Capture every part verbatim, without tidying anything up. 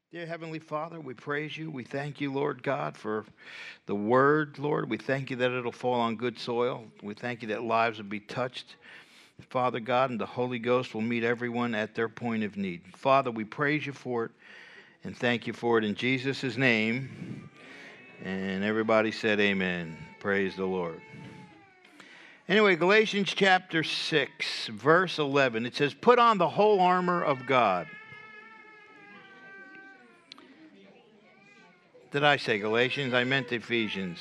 Dear Heavenly Father, we praise you. We thank you, Lord God, for the word, Lord. We thank you that it'll fall on good soil. We thank you that lives will be touched, Father God, and the Holy Ghost will meet everyone at their point of need. Father, we praise you for it and thank you for it in Jesus' name. And everybody said amen. Praise the Lord. Anyway, Galatians chapter six, verse eleven, it says, "Put on the whole armor of God." Did I say Galatians? I meant Ephesians.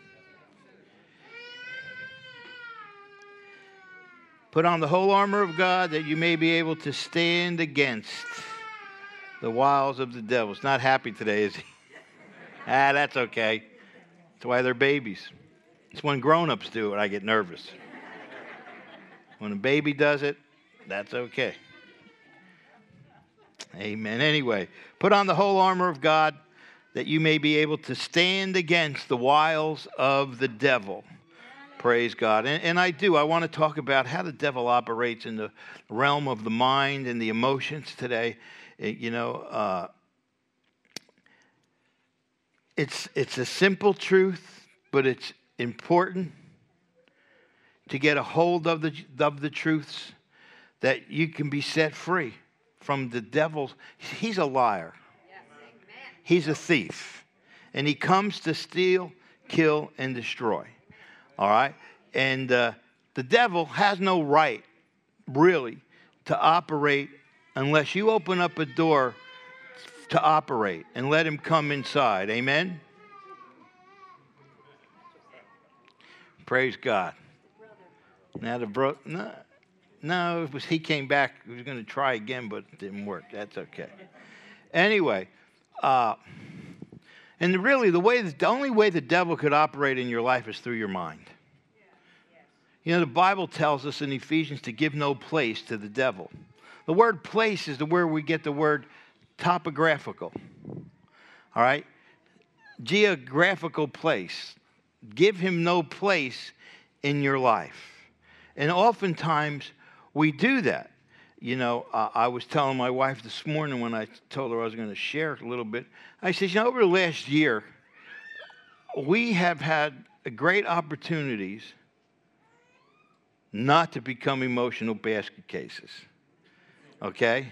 "Put on the whole armor of God that you may be able to stand against the wiles of the devil." It's not happy today, is he? Ah, that's okay. That's why they're babies. It's when grown-ups do it I get nervous. When a baby does it, that's okay. Amen. Anyway, put on the whole armor of God that you may be able to stand against the wiles of the devil. Praise God. And, and I do. I want to talk about how the devil operates in the realm of the mind and the emotions today. It, you know, uh, it's it's a simple truth, but it's important to get a hold of the of the truths that you can be set free from the devil. He's a liar. He's a thief. And he comes to steal, kill, and destroy. All right? And uh, the devil has no right, really, to operate unless you open up a door to operate and let him come inside. Amen? Praise God. Now the bro... No, no it was, he came back. He was going to try again, but it didn't work. That's okay. Anyway... Uh, and really, the way the only way the devil could operate in your life is through your mind. You know, the Bible tells us in Ephesians to give no place to the devil. The word place is the word we get the word topographical. All right? Geographical place. Give him no place in your life. And oftentimes, we do that. You know, uh, I was telling my wife this morning when I told her I was going to share a little bit. I said, you know, over the last year, we have had great opportunities not to become emotional basket cases. Okay?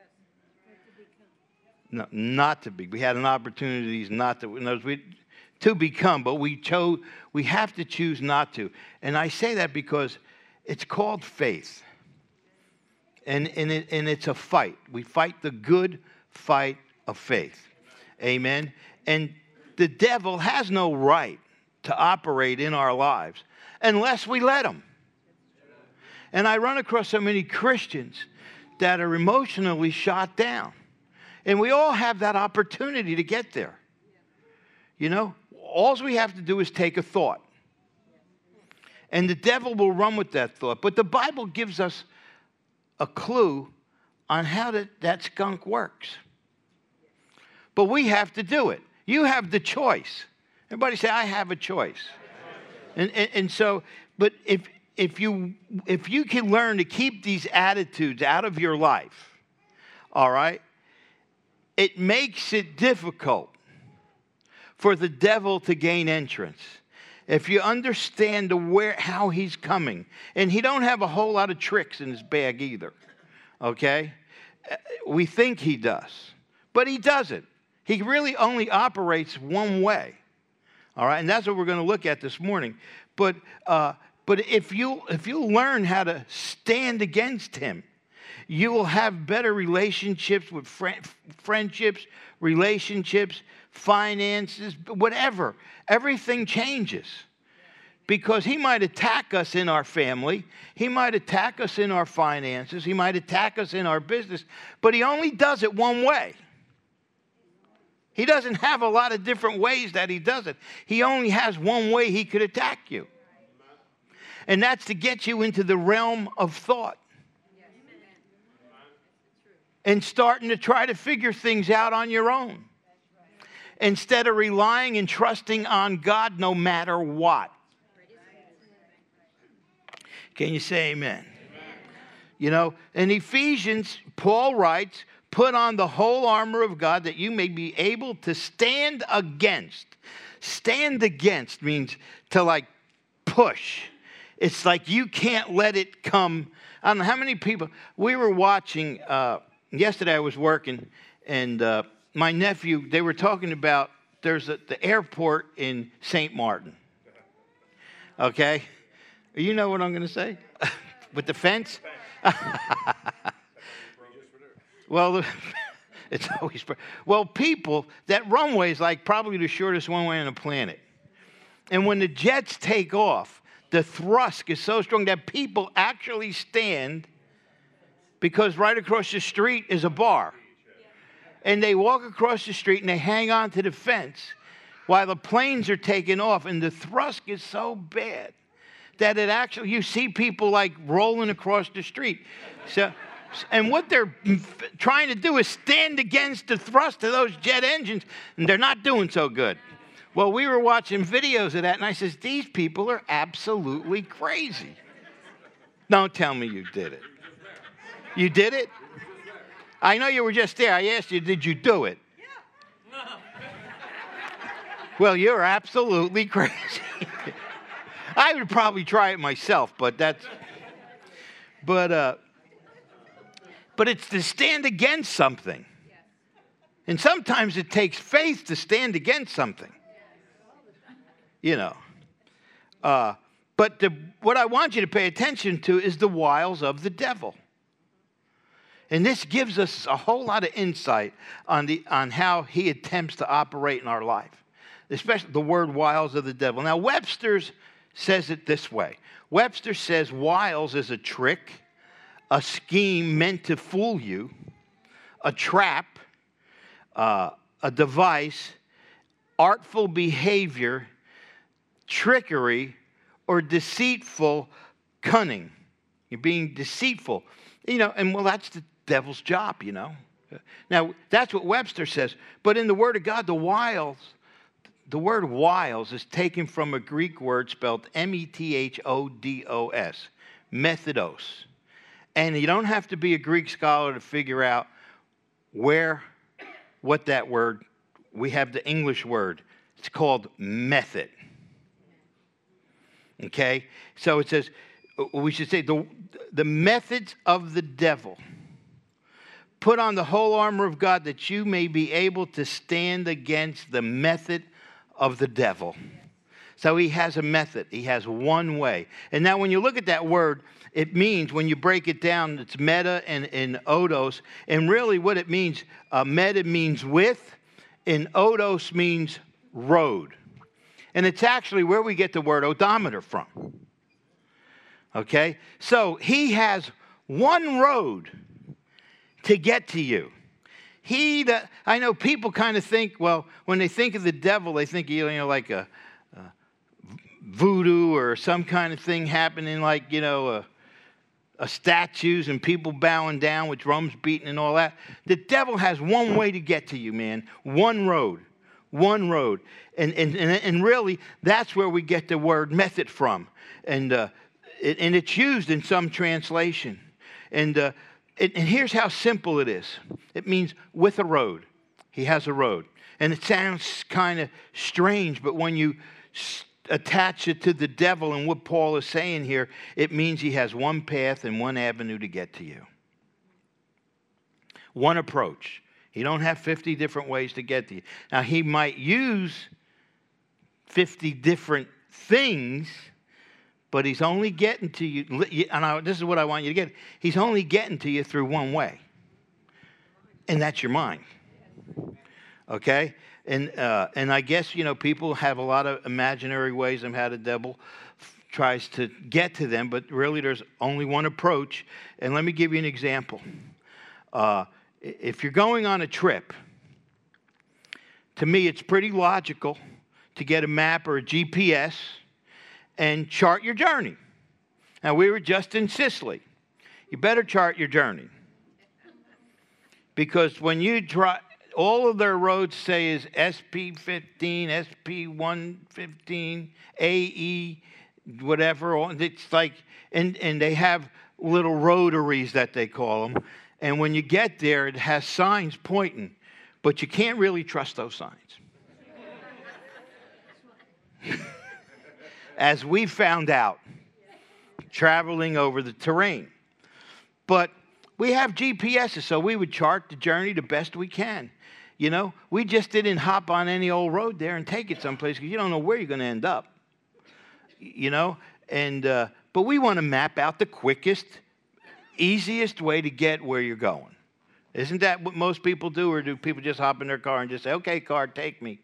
No, not to be. We had an opportunities not to. No, we, to become, but we chose. We have to choose not to. And I say that because it's called faith. And, and, it, and it's a fight. We fight the good fight of faith. Amen. And the devil has no right to operate in our lives unless we let him. And I run across so many Christians that are emotionally shot down. And we all have that opportunity to get there. You know, all we have to do is take a thought. And the devil will run with that thought. But the Bible gives us a clue on how that, that skunk works. But we have to do it. You have the choice. Everybody say, I have a choice. And, and, and so, but if, if, you, if you can learn to keep these attitudes out of your life, all right, it makes it difficult for the devil to gain entrance. If you understand the where, how he's coming. And he don't have a whole lot of tricks in his bag either. Okay? We think he does. But he doesn't. He really only operates one way. All right? And that's what we're going to look at this morning. But uh, but if you if you learn how to stand against him, you will have better relationships with friend, friendships, relationships, finances, whatever. Everything changes. Because he might attack us in our family. He might attack us in our finances. He might attack us in our business. But he only does it one way. He doesn't have a lot of different ways that he does it. He only has one way he could attack you. And that's to get you into the realm of thought. And starting to try to figure things out on your own. Instead of relying and trusting on God no matter what. Can you say amen? Amen? You know, in Ephesians, Paul writes, Put on the whole armor of God that you may be able to stand against. Stand against means to like push. It's like you can't let it come. I don't know how many people. We were watching, uh, yesterday I was working, and uh, my nephew, they were talking about, there's a, the airport in Saint Martin. Okay? You know what I'm going to say? With the fence? Well, it's always... Well, people, that runway is like probably the shortest runway on the planet. And when the jets take off, the thrust is so strong that people actually stand because right across the street is a bar. And they walk across the street and they hang on to the fence while the planes are taking off. And the thrust is so bad that it actually, you see people like rolling across the street. So, and what they're trying to do is stand against the thrust of those jet engines, and they're not doing so good. Well, we were watching videos of that, and I says, these people are absolutely crazy. Don't tell me you did it. You did it? I know you were just there. I asked you, did you do it? Yeah. Well, you're absolutely crazy. I would probably try it myself, but that's... But, uh... But it's to stand against something. And sometimes it takes faith to stand against something. You know. Uh, but the, what I want you to pay attention to is the wiles of the devil. And this gives us a whole lot of insight on, the, on how he attempts to operate in our life. Especially the word wiles of the devil. Now, Webster's says it this way. Webster says wiles is a trick, a scheme meant to fool you, a trap, uh, a device, artful behavior, trickery, or deceitful cunning. You're being deceitful. You know, and well, that's the devil's job, you know. Now, that's what Webster says. But in the Word of God, the wiles, the word wiles is taken from a Greek word spelled M E T H O D O S, methodos. And you don't have to be a Greek scholar to figure out where, what that word, we have the English word. It's called method. Okay? So it says, we should say, the, the methods of the devil. Put on the whole armor of God that you may be able to stand against the method of the devil. So he has a method. He has one way. And now when you look at that word, it means, when you break it down, it's meta and, and odos. And really what it means, uh, meta means with, and odos means road. And it's actually where we get the word odometer from. Okay? So he has one road to get to you. He, that I know people kind of think, well, when they think of the devil, they think, you know, like a, a voodoo or some kind of thing happening, like, you know, a, a statues and people bowing down with drums beating and all that. The devil has one way to get to you, man. One road. One road. And, and, and really, that's where we get the word method from. And, uh, it, and it's used in some translation. And, uh, it, and here's how simple it is. It means with a road. He has a road. And it sounds kind of strange, but when you attach it to the devil and what Paul is saying here, it means he has one path and one avenue to get to you. One approach. He don't have fifty different ways to get to you. Now, he might use fifty different things, but he's only getting to you, and I, this is what I want you to get, he's only getting to you through one way. And that's your mind. Okay? And uh, and I guess, you know, people have a lot of imaginary ways of how the devil f- tries to get to them, but really there's only one approach. And let me give you an example. Uh, if you're going on a trip, to me it's pretty logical to get a map or a G P S and chart your journey. Now, we were just in Sicily. You better chart your journey. Because when you drive, all of their roads say is S P fifteen, S P one fifteen, A E, whatever. It's like, and, and they have little rotaries that they call them. And when you get there, it has signs pointing, but you can't really trust those signs. As we found out, traveling over the terrain. But we have G P Ses, so we would chart the journey the best we can. You know, we just didn't hop on any old road there and take it someplace because you don't know where you're going to end up. You know, and uh, but we want to map out the quickest, easiest way to get where you're going. Isn't that what most people do, or do people just hop in their car and just say, "Okay, car, take me"?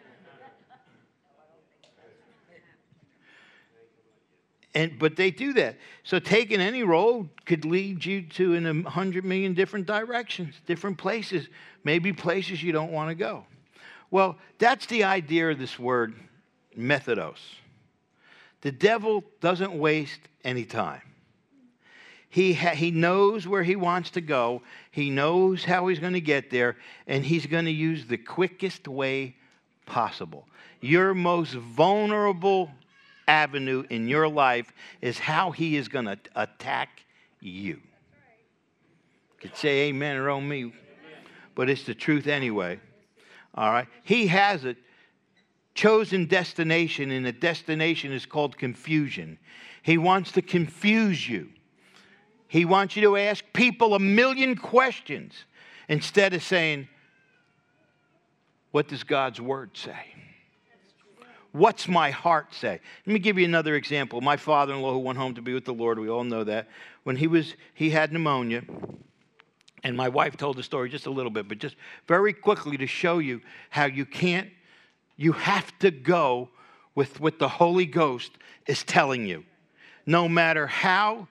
And, but they do that. So taking any road could lead you to in a hundred million different directions, different places, maybe places you don't want to go. Well, that's the idea of this word, methodos. The devil doesn't waste any time. He, ha- he knows where he wants to go. He knows how he's going to get there, and he's going to use the quickest way possible. Your most vulnerable avenue in your life is how he is going to attack you. You could say amen or oh me, but it's the truth anyway. All right? He has a chosen destination, and the destination is called confusion. He wants to confuse you. He wants you to ask people a million questions instead of saying, what does God's word say? What's my heart say? Let me give you another example. My father-in-law, who went home to be with the Lord, we all know that. When he was, he had pneumonia, and my wife told the story just a little bit, but just very quickly to show you how you can't, you have to go with what the Holy Ghost is telling you. No matter how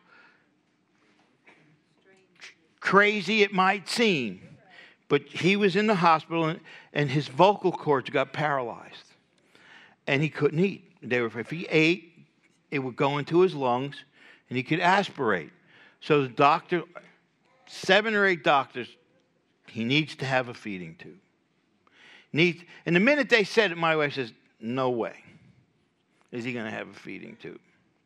crazy it might seem, but he was in the hospital, and, and his vocal cords got paralyzed. And he couldn't eat. They were, if he ate, it would go into his lungs, and he could aspirate. So the doctor, seven or eight doctors, he needs to have a feeding tube. Needs, and the minute they said it, my wife says, no way is he going to have a feeding tube.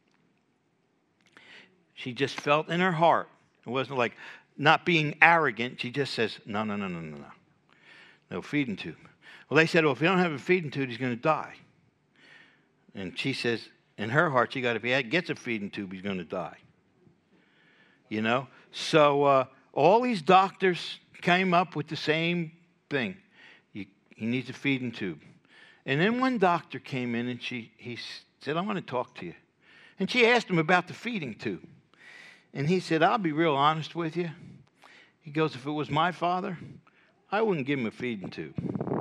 She just felt in her heart. It wasn't like not being arrogant. She just says, no, no, no, no, no, no. No feeding tube. Well, they said, well, if you don't have a feeding tube, he's going to die. And she says, in her heart, she got, if he gets a feeding tube, he's going to die. You know? So uh, all these doctors came up with the same thing. You, he needs a feeding tube. And then one doctor came in and she he said, I want to talk to you. And she asked him about the feeding tube. And he said, I'll be real honest with you. He goes, if it was my father, I wouldn't give him a feeding tube.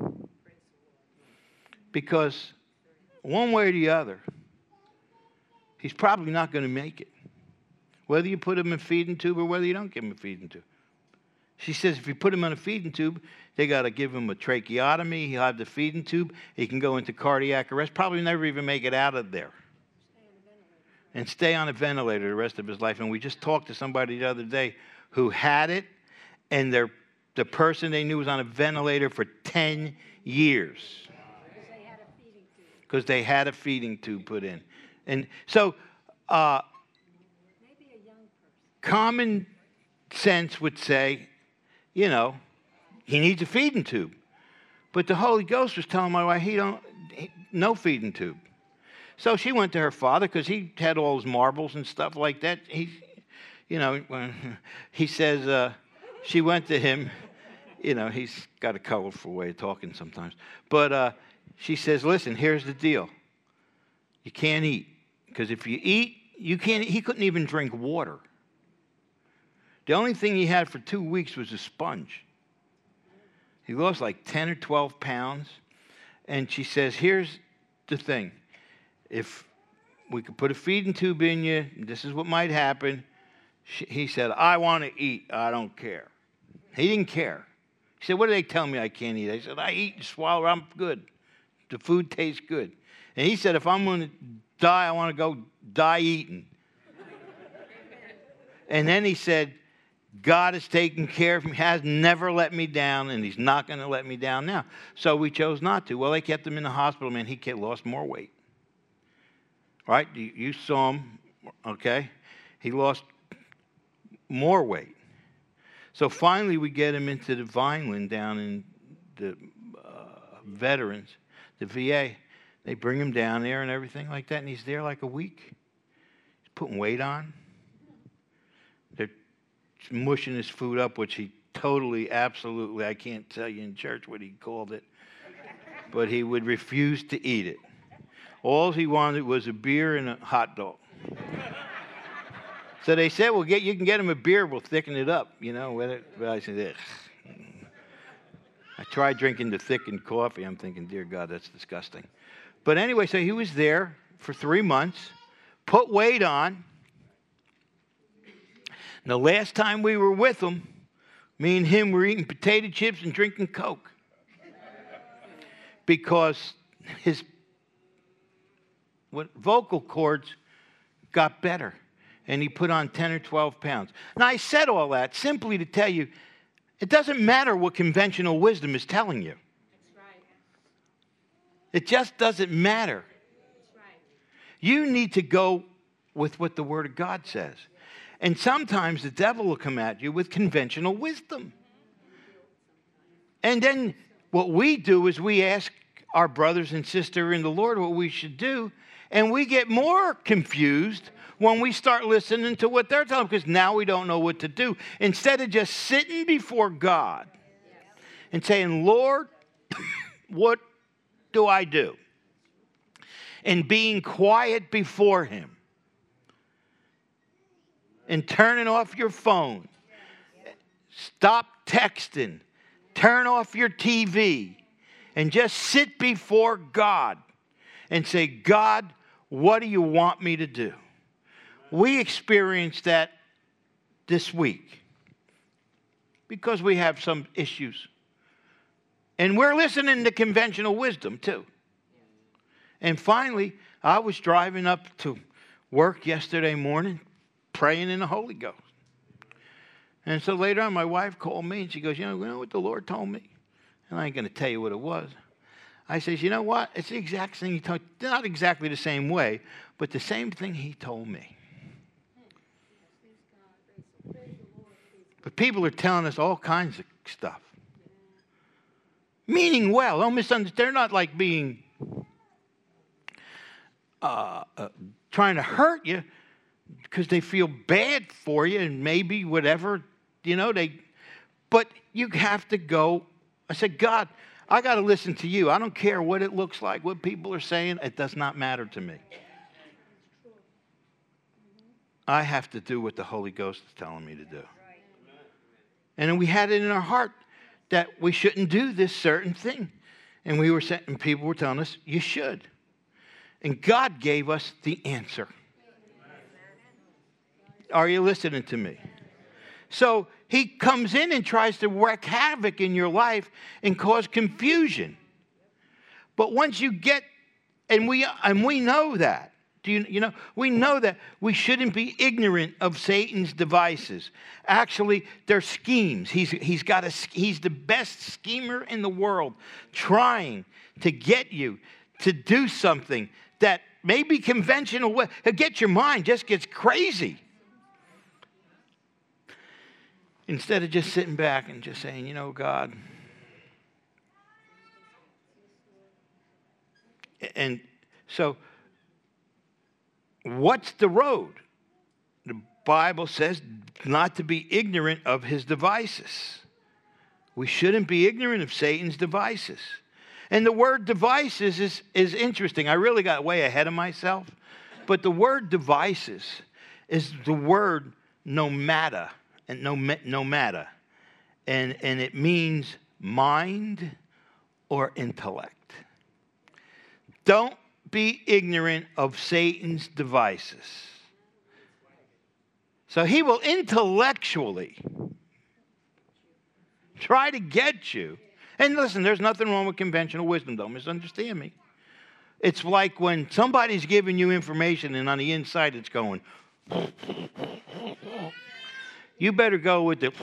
Because one way or the other, he's probably not going to make it. Whether you put him in a feeding tube or whether you don't give him a feeding tube. She says if you put him on a feeding tube, they got to give him a tracheotomy. He'll have the feeding tube. He can go into cardiac arrest. Probably never even make it out of there. And stay on a ventilator the rest of his life. And we just talked to somebody the other day who had it, and their, the person they knew was on a ventilator for ten years. Because they had a feeding tube put in. And so uh, maybe a young person. Common sense would say, you know, he needs a feeding tube. But the Holy Ghost was telling my wife, he don't, he, no feeding tube. So she went to her father because he had all his marbles and stuff like that. He, you know, he says, uh, she went to him. You know, he's got a colorful way of talking sometimes. But uh, she says, listen, here's the deal. You can't eat. Because if you eat, you can't, he couldn't even drink water. The only thing he had for two weeks was a sponge. He lost like ten or twelve pounds. And she says, here's the thing. If we could put a feeding tube in you, this is what might happen. She, he said, I want to eat. I don't care. He didn't care. He said, what do they tell me I can't eat? I said, I eat and swallow. I'm good. The food tastes good. And he said, if I'm going to die, I want to go die eating. And then he said, God has taken care of me, has never let me down, and he's not going to let me down now. So we chose not to. Well, they kept him in the hospital, man. He lost more weight. Right? You, you saw him, okay? He lost more weight. So finally we get him into the Vineland down in the uh, veterans, the V A. They bring him down there and everything like that, and he's there like a week. He's putting weight on. They're mushing his food up, which he totally, absolutely, I can't tell you in church what he called it, but he would refuse to eat it. All he wanted was a beer and a hot dog. So they said, well, get, you can get him a beer, we'll thicken it up, you know. But I said, ugh. I tried drinking the thickened coffee. I'm thinking, dear God, that's disgusting. But anyway, so he was there for three months, put weight on. And the last time we were with him, me and him were eating potato chips and drinking Coke. Because his what, vocal cords got better. And he put on ten or twelve pounds. Now, I said all that simply to tell you, it doesn't matter what conventional wisdom is telling you. That's right. It just doesn't matter. That's right. You need to go with what the Word of God says. And sometimes the devil will come at you with conventional wisdom. And then what we do is we ask our brothers and sisters in the Lord what we should do, and we get more confused when we start listening to what they're telling, because now we don't know what to do. Instead of just sitting before God and saying, Lord, what do I do? And being quiet before him. And turning off your phone. Stop texting. Turn off your T V. And just sit before God and say, God, what do you want me to do? We experienced that this week because we have some issues. And we're listening to conventional wisdom too. And finally, I was driving up to work yesterday morning praying in the Holy Ghost. And so later on, my wife called me and she goes, you know, you know what the Lord told me? And I ain't going to tell you what it was. I says, you know what? It's the exact thing he told, not exactly the same way, but the same thing he told me. But people are telling us all kinds of stuff. Meaning well. Don't misunderstand. They're not like being, uh, uh, trying to hurt you because they feel bad for you and maybe whatever, you know, they, but you have to go. I said, God, I got to listen to you. I don't care what it looks like, what people are saying. It does not matter to me. I have to do what the Holy Ghost is telling me to do. And we had it in our heart that we shouldn't do this certain thing. And we were saying, and people were telling us, you should. And God gave us the answer. Are you listening to me? So he comes in and tries to wreak havoc in your life and cause confusion. But once you get, and we and we know that, do you, you know, we know that we shouldn't be ignorant of Satan's devices. Actually, they're schemes. He's he's got a he's the best schemer in the world, trying to get you to do something that maybe conventional. Get your mind just gets crazy. Instead of just sitting back and just saying, you know, God. And so, what's the road? The Bible says not to be ignorant of his devices. We shouldn't be ignorant of Satan's devices. And the word devices is, is interesting. I really got way ahead of myself. But the word devices is the word nomada. And no, no matter, and and it means mind or intellect. Don't be ignorant of Satan's devices. So he will intellectually try to get you. And listen, there's nothing wrong with conventional wisdom. Don't misunderstand me. It's like when somebody's giving you information and on the inside it's going. You better go with the,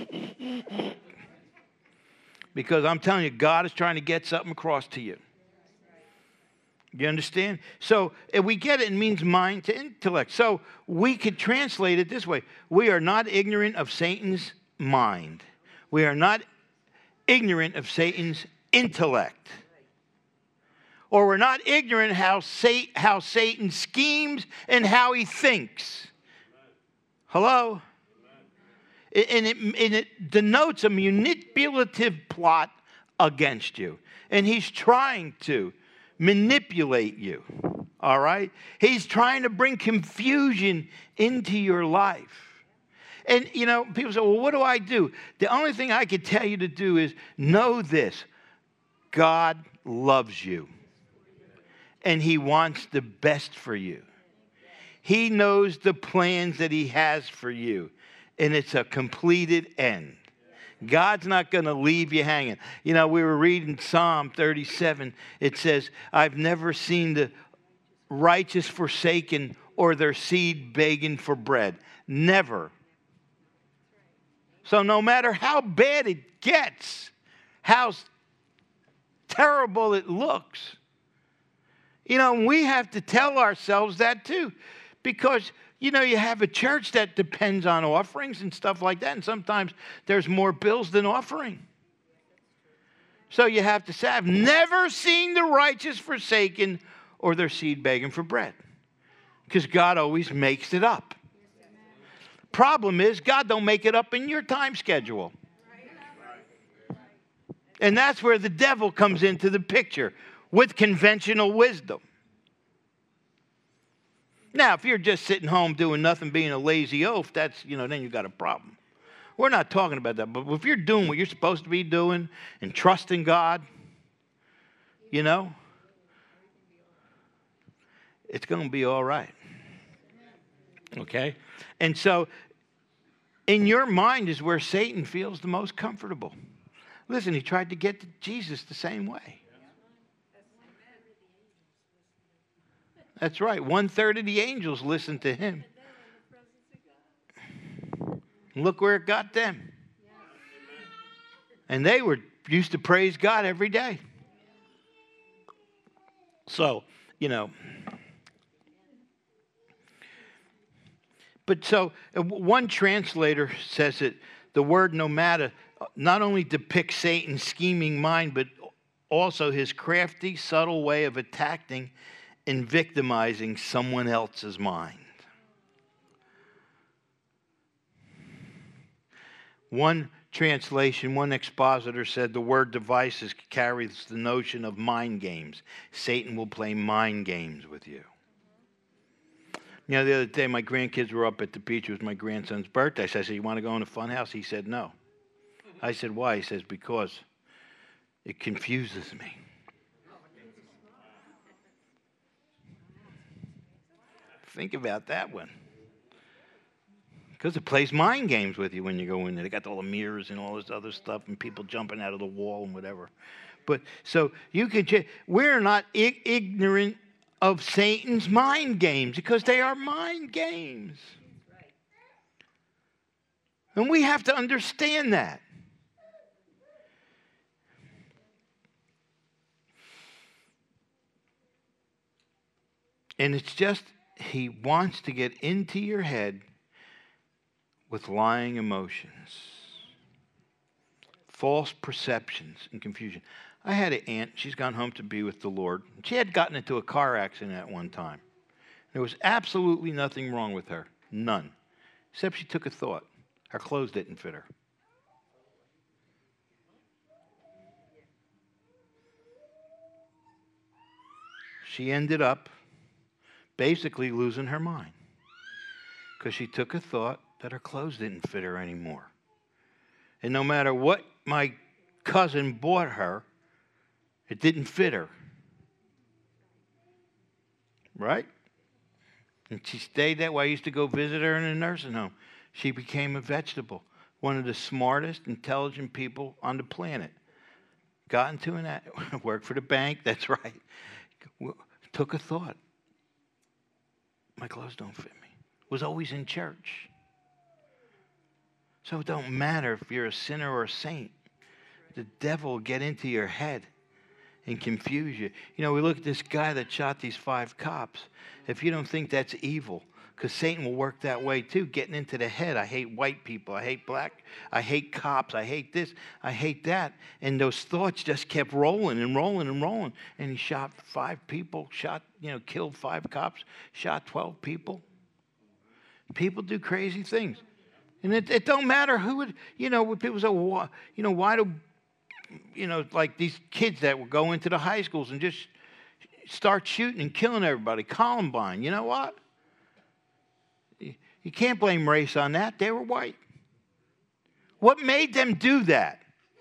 because I'm telling you, God is trying to get something across to you. You understand? So if we get it, it means mind to intellect. So we could translate it this way. We are not ignorant of Satan's mind. We are not ignorant of Satan's intellect. Or we're not ignorant how, Sa- how Satan schemes and how he thinks. Hello? And it, and it denotes a manipulative plot against you. And he's trying to manipulate you. All right? He's trying to bring confusion into your life. And, you know, people say, well, what do I do? The only thing I can tell you to do is know this. God loves you. And he wants the best for you. He knows the plans that he has for you. And it's a completed end. God's not going to leave you hanging. You know, we were reading Psalm thirty-seven. It says, I've never seen the righteous forsaken or their seed begging for bread. Never. So no matter how bad it gets, how terrible it looks, you know, we have to tell ourselves that too. Because, you know, you have a church that depends on offerings and stuff like that. And sometimes there's more bills than offering. So you have to say, I've never seen the righteous forsaken or their seed begging for bread. Because God always makes it up. Problem is, God don't make it up in your time schedule. And that's where the devil comes into the picture with conventional wisdom. Now, if you're just sitting home doing nothing, being a lazy oaf, that's, you know, then you got a problem. We're not talking about that. But if you're doing what you're supposed to be doing and trusting God, you know, it's going to be all right. Okay? And so, in your mind is where Satan feels the most comfortable. Listen, he tried to get to Jesus the same way. That's right. One third of the angels listened to him. Look where it got them. And they were used to praise God every day. So, you know. But so, one translator says that the word no matter not only depicts Satan's scheming mind, but also his crafty, subtle way of attacking and victimizing someone else's mind. One translation, one expositor said the word devices carries the notion of mind games. Satan will play mind games with you. You know, the other day, my grandkids were up at the beach. It was my grandson's birthday. So I said, you want to go in the fun house? He said, no. I said, why? He says, because it confuses me. Think about that one. Because it plays mind games with you when you go in there. They got all the mirrors and all this other stuff and people jumping out of the wall and whatever. But so you can ch- we're not I- ignorant of Satan's mind games because they are mind games. And we have to understand that. And it's just, he wants to get into your head with lying emotions, false perceptions, and confusion. I had an aunt, she's gone home to be with the Lord. She had gotten into a car accident at one time. There was absolutely nothing wrong with her, none, except she took a thought. Her clothes didn't fit her. She ended up basically losing her mind because she took a thought that her clothes didn't fit her anymore. And no matter what my cousin bought her, it didn't fit her. Right? And she stayed that way. I used to go visit her in a nursing home. She became a vegetable. One of the smartest, intelligent people on the planet. Got into an, worked for the bank, that's right. Took a thought. My clothes don't fit me. Was always in church. So it don't matter if you're a sinner or a saint. The devil will get into your head and confuse you. You know, we look at this guy that shot these five cops. If you don't think that's evil, Because Satan will work that way too, getting into the head. I hate white people. I hate black. I hate cops. I hate this. I hate that. And those thoughts just kept rolling and rolling and rolling. And he shot five people, shot, you know, killed five cops, shot twelve people. People do crazy things. And it, it don't matter who it, you know, when people say, well, you know, why do, you know, like these kids that will go into the high schools and just start shooting and killing everybody. Columbine, you know what? You can't blame race on that. They were white. What made them do that?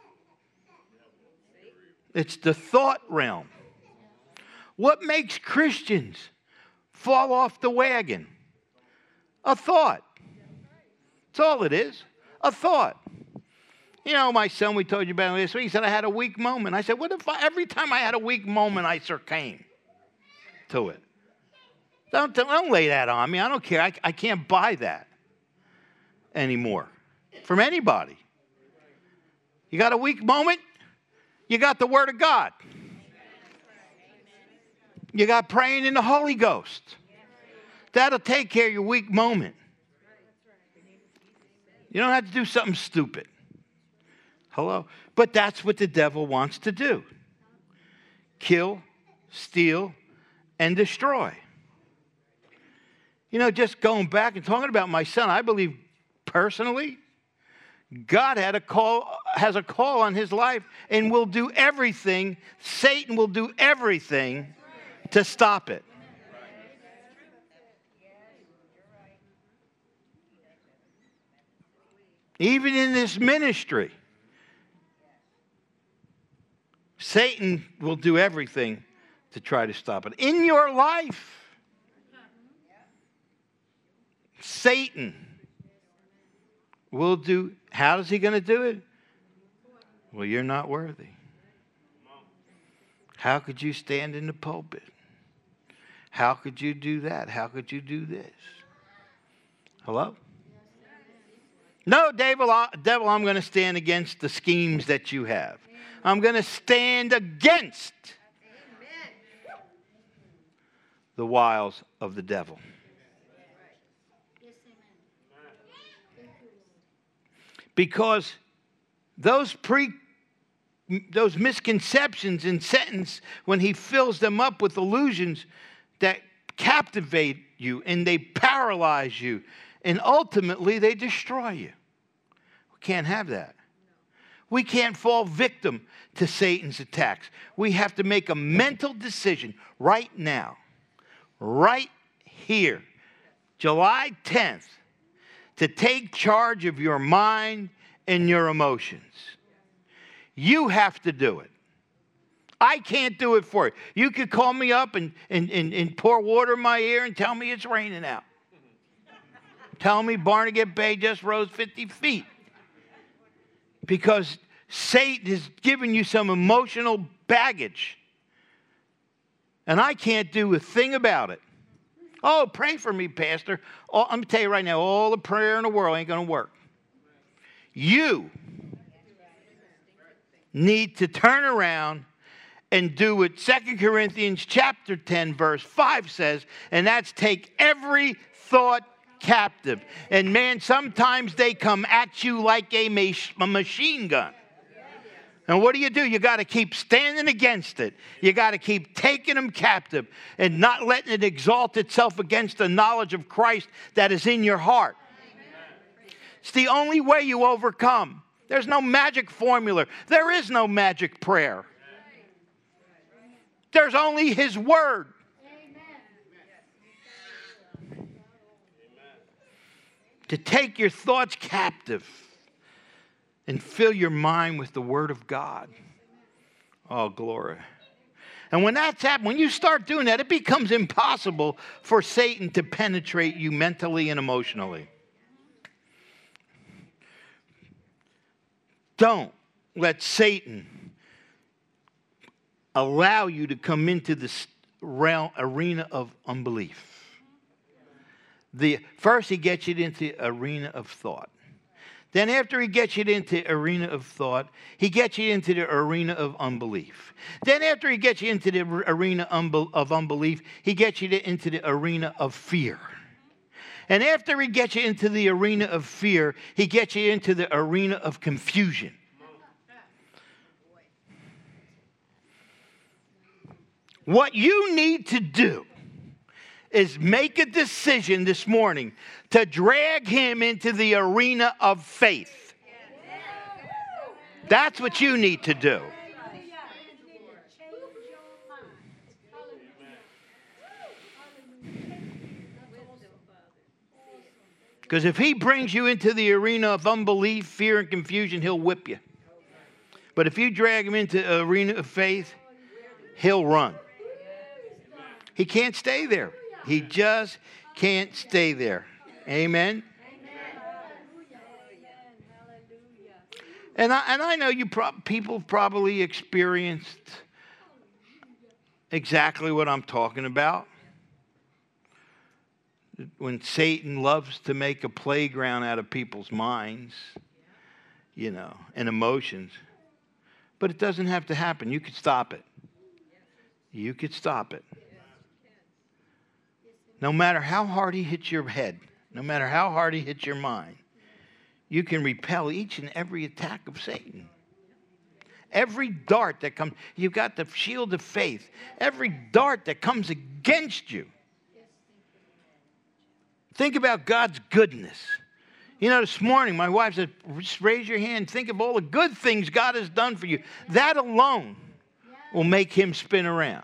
It's the thought realm. What makes Christians fall off the wagon? A thought. That's all it is. A thought. You know, my son, we told you about this week, he said, I had a weak moment. I said, what if I, every time I had a weak moment, I succumbed to it? Don't, don't lay that on me. I don't care. I, I can't buy that anymore from anybody. You got a weak moment? You got the Word of God. You got praying in the Holy Ghost. That'll take care of your weak moment. You don't have to do something stupid. Hello? But that's what the devil wants to do. Kill, steal, and destroy. You know, just going back and talking about my son, I believe personally, God had a call, has a call on his life and will do everything. Satan will do everything to stop it. Even in this ministry, Satan will do everything to try to stop it. In your life, Satan will do, how is he going to do it? Well, you're not worthy. How could you stand in the pulpit? How could you do that? How could you do this? Hello? No, devil, devil, I'm going to stand against the schemes that you have. I'm going to stand against the wiles of the devil. Because those pre, those misconceptions in sentence, when he fills them up with illusions that captivate you and they paralyze you and ultimately they destroy you. We can't have that. We can't fall victim to Satan's attacks. We have to make a mental decision right now, right here, July tenth, to take charge of your mind and your emotions. You have to do it. I can't do it for you. You could call me up and, and, and, and pour water in my ear and tell me it's raining out. Tell me Barnegat Bay just rose fifty feet. Because Satan has given you some emotional baggage. And I can't do a thing about it. Oh, pray for me, Pastor. Oh, I'm going to tell you right now, all the prayer in the world ain't going to work. You need to turn around and do what Second Corinthians chapter ten, verse five says, and that's take every thought captive. And man, sometimes they come at you like a, mach- a machine gun. And what do you do? You got to keep standing against it. You got to keep taking them captive and not letting it exalt itself against the knowledge of Christ that is in your heart. It's the only way you overcome. There's no magic formula. There is no magic prayer. There's only His Word. To take your thoughts captive and fill your mind with the Word of God. Oh, glory. And when that's happened, when you start doing that, it becomes impossible for Satan to penetrate you mentally and emotionally. Don't let Satan allow you to come into this realm, arena of unbelief. The, first, he gets you into the arena of thought. Then after he gets you into the arena of thought, he gets you into the arena of unbelief. Then after he gets you into the arena of unbelief, he gets you into the arena of fear. And after he gets you into the arena of fear, he gets you into the arena of confusion. What you need to do is make a decision this morning to drag him into the arena of faith. That's what you need to do. Because if he brings you into the arena of unbelief, fear, and confusion, he'll whip you. But if you drag him into the arena of faith, he'll run. He can't stay there. He just can't stay there. Amen? And I, and I know you pro- people probably experienced exactly what I'm talking about. When Satan loves to make a playground out of people's minds, you know, and emotions. But it doesn't have to happen. You could stop it. You could stop it. No matter how hard he hits your head, no matter how hard he hits your mind, you can repel each and every attack of Satan. Every dart that comes, you've got the shield of faith. Every dart that comes against you. Think about God's goodness. You know, this morning my wife said, just raise your hand. Think of all the good things God has done for you. That alone will make him spin around.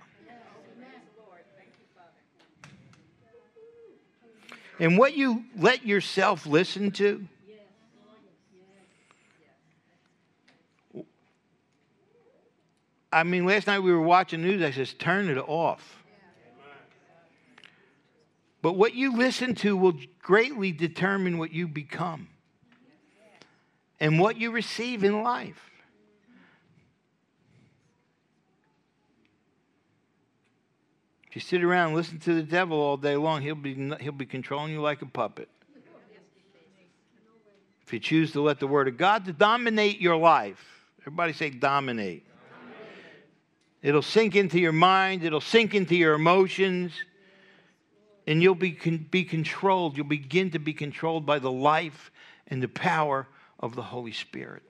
And what you let yourself listen to, I mean, last night we were watching news. I says, turn it off. But what you listen to will greatly determine what you become and what you receive in life. If you sit around and listen to the devil all day long, he'll be, he'll be controlling you like a puppet. If you choose to let the Word of God to dominate your life, everybody say dominate. Dominate. It'll sink into your mind. It'll sink into your emotions. And you'll be, be controlled. You'll begin to be controlled by the life and the power of the Holy Spirit.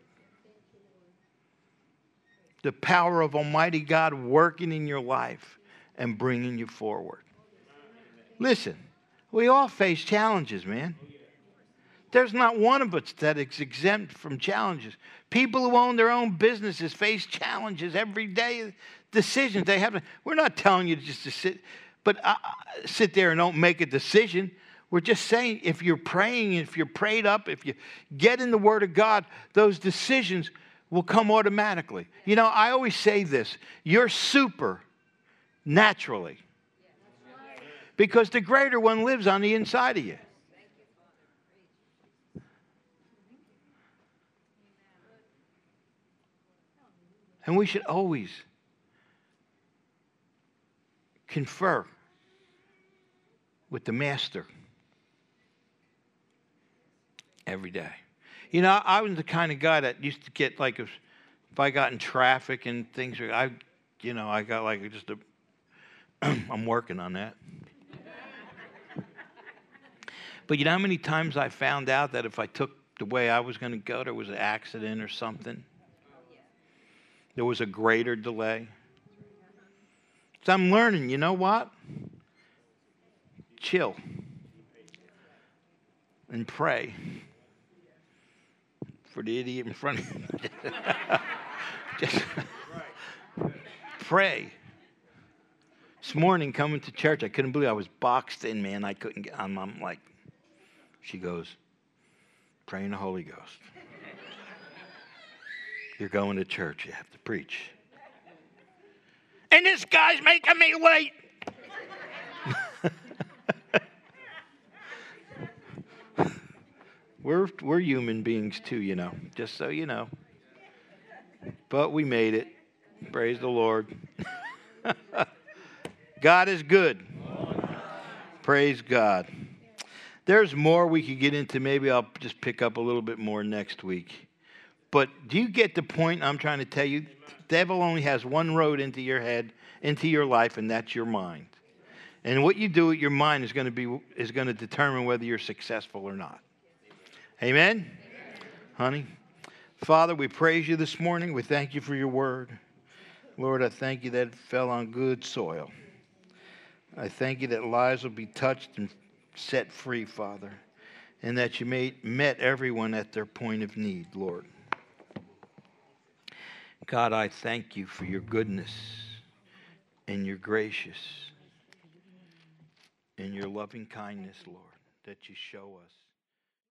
The power of Almighty God working in your life and bringing you forward. Listen, we all face challenges, man. There's not one of us that is exempt from challenges. People who own their own businesses face challenges every day, decisions they have to. We're not telling you just to sit, but uh, sit there and don't make a decision. We're just saying if you're praying, if you're prayed up, if you get in the Word of God, those decisions will come automatically. You know, I always say this, you're super naturally. Because the greater one lives on the inside of you. And we should always confer with the Master every day. You know, I was the kind of guy that used to get like, if, if I got in traffic and things, I, you know, I got like just a, I'm working on that. But you know how many times I found out that if I took the way I was going to go, there was an accident or something? There was a greater delay. So I'm learning, you know what? Chill. And pray for the idiot in front of you. Just pray. This morning coming to church, I couldn't believe I was boxed in, man. I couldn't get, I'm, I'm like, she goes, pray in the Holy Ghost. You're going to church, you have to preach. And this guy's making me wait. we're, we're human beings too, you know, just so you know. But we made it. Praise the Lord. God is good. Praise God. There's more we could get into. Maybe I'll just pick up a little bit more next week. But do you get the point I'm trying to tell you? The devil only has one road into your head, into your life, and that's your mind. And what you do with your mind is going to be is going to determine whether you're successful or not. Amen? Amen? Honey? Father, we praise you this morning. We thank you for your word. Lord, I thank you that it fell on good soil. I thank you that lives will be touched and set free, Father, and that you made, met everyone at their point of need, Lord. God, I thank you for your goodness and your gracious and your loving kindness, Lord, that you show us.